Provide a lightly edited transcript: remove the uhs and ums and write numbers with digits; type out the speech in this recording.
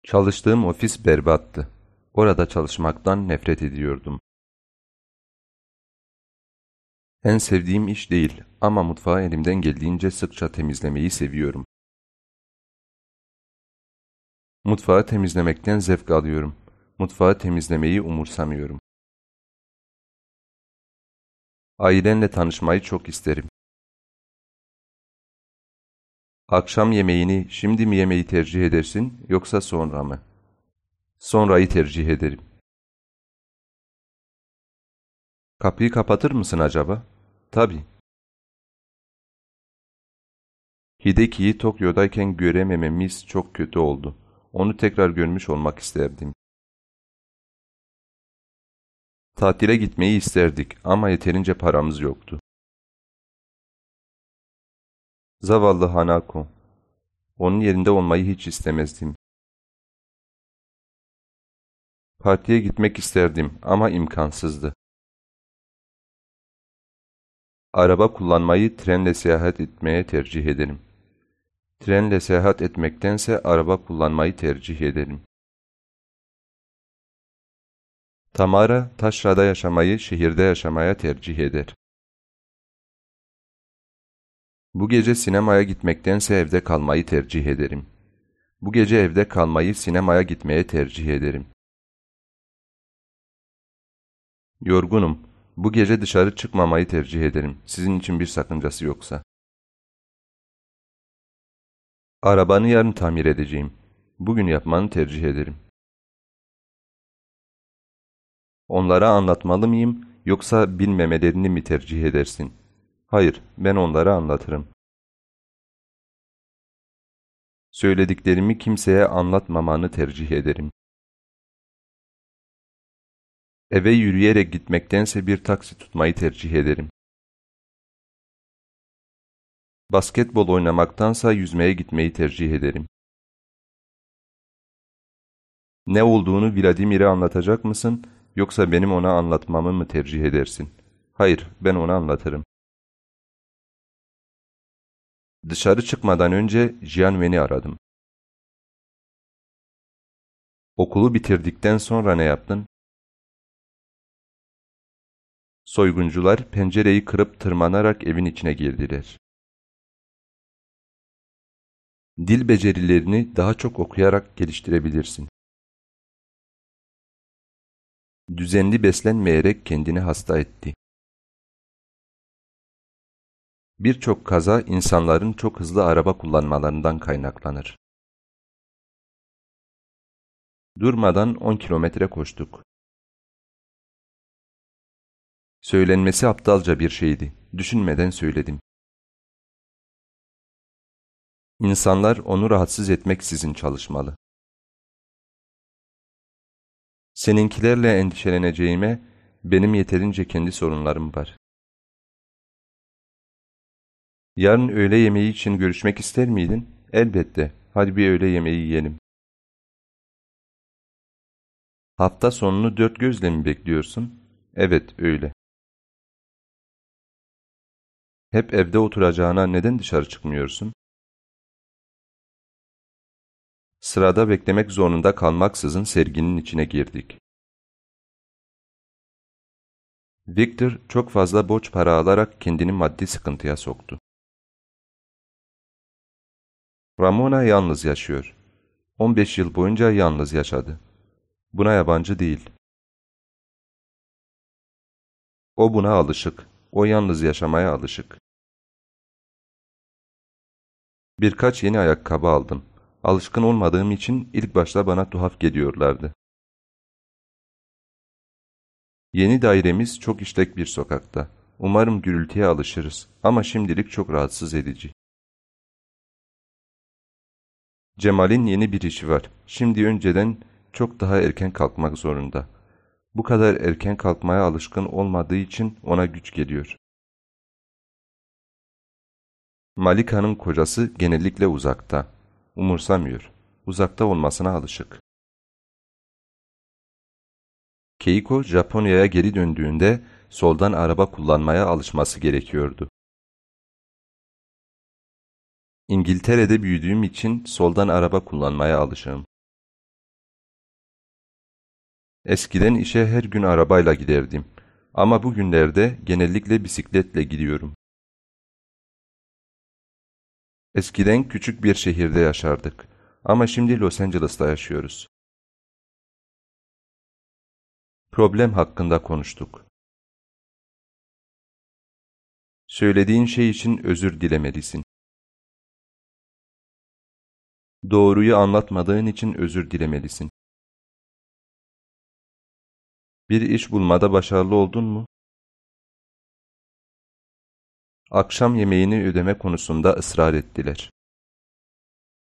Çalıştığım ofis berbattı. Orada çalışmaktan nefret ediyordum. En sevdiğim iş değil ama mutfağı elimden geldiğince sıkça temizlemeyi seviyorum. Mutfağı temizlemekten zevk alıyorum. Mutfağı temizlemeyi umursamıyorum. Ailenle tanışmayı çok isterim. Akşam yemeğini şimdi mi yemeyi tercih edersin yoksa sonra mı? Sonrayı tercih ederim. Kapıyı kapatır mısın acaba? Tabii. Hideki'yi Tokyo'dayken göremememiz çok kötü oldu. Onu tekrar görmüş olmak isterdim. Tatile gitmeyi isterdik ama yeterince paramız yoktu. Zavallı Hanako. Onun yerinde olmayı hiç istemezdim. Partiye gitmek isterdim ama imkansızdı. Araba kullanmayı trenle seyahat etmeye tercih ederim. Trenle seyahat etmektense araba kullanmayı tercih ederim. Tamara, taşrada yaşamayı şehirde yaşamaya tercih eder. Bu gece sinemaya gitmektense evde kalmayı tercih ederim. Bu gece evde kalmayı sinemaya gitmeye tercih ederim. Yorgunum. Bu gece dışarı çıkmamayı tercih ederim. Sizin için bir sakıncası yoksa. Arabanı yarın tamir edeceğim. Bugün yapmanı tercih ederim. Onlara anlatmalı mıyım yoksa bilmemelerini mi tercih edersin? Hayır, ben onlara anlatırım. Söylediklerimi kimseye anlatmamanı tercih ederim. Eve yürüyerek gitmektense bir taksi tutmayı tercih ederim. Basketbol oynamaktansa yüzmeye gitmeyi tercih ederim. Ne olduğunu Vladimir'e anlatacak mısın, yoksa benim ona anlatmamı mı tercih edersin? Hayır, ben ona anlatırım. Dışarı çıkmadan önce Jianwen'i aradım. Okulu bitirdikten sonra ne yaptın? Soyguncular pencereyi kırıp tırmanarak evin içine girdiler. Dil becerilerini daha çok okuyarak geliştirebilirsin. Düzenli beslenmeyerek kendini hasta etti. Birçok kaza insanların çok hızlı araba kullanmalarından kaynaklanır. Durmadan 10 kilometre koştuk. Söylenmesi aptalca bir şeydi. Düşünmeden söyledim. İnsanlar onu rahatsız etmeksizin çalışmalı. Seninkilerle endişeleneceğime benim yeterince kendi sorunlarım var. Yarın öğle yemeği için görüşmek ister miydin? Elbette. Hadi bir öğle yemeği yiyelim. Hafta sonunu dört gözle mi bekliyorsun? Evet, öyle. Hep evde oturacağına neden dışarı çıkmıyorsun? Sırada beklemek zorunda kalmaksızın serginin içine girdik. Victor çok fazla borç para alarak kendini maddi sıkıntıya soktu. Ramona yalnız yaşıyor. 15 yıl boyunca yalnız yaşadı. Buna yabancı değil. O buna alışık. O yalnız yaşamaya alışık. Birkaç yeni ayakkabı aldım. Alışkın olmadığım için ilk başta bana tuhaf geliyorlardı. Yeni dairemiz çok işlek bir sokakta. Umarım gürültüye alışırız ama şimdilik çok rahatsız edici. Cemal'in yeni bir işi var. Şimdi önceden çok daha erken kalkmak zorunda. Bu kadar erken kalkmaya alışkın olmadığı için ona güç geliyor. Malika'nın kocası genellikle uzakta. Umursamıyor. Uzakta olmasına alışık. Keiko Japonya'ya geri döndüğünde soldan araba kullanmaya alışması gerekiyordu. İngiltere'de büyüdüğüm için soldan araba kullanmaya alışığım. Eskiden işe her gün arabayla giderdim. Ama bugünlerde genellikle bisikletle gidiyorum. Eskiden küçük bir şehirde yaşardık. Ama şimdi Los Angeles'ta yaşıyoruz. Problem hakkında konuştuk. Söylediğin şey için özür dilemelisin. Doğruyu anlatmadığın için özür dilemelisin. Bir iş bulmada başarılı oldun mu? Akşam yemeğini ödeme konusunda ısrar ettiler.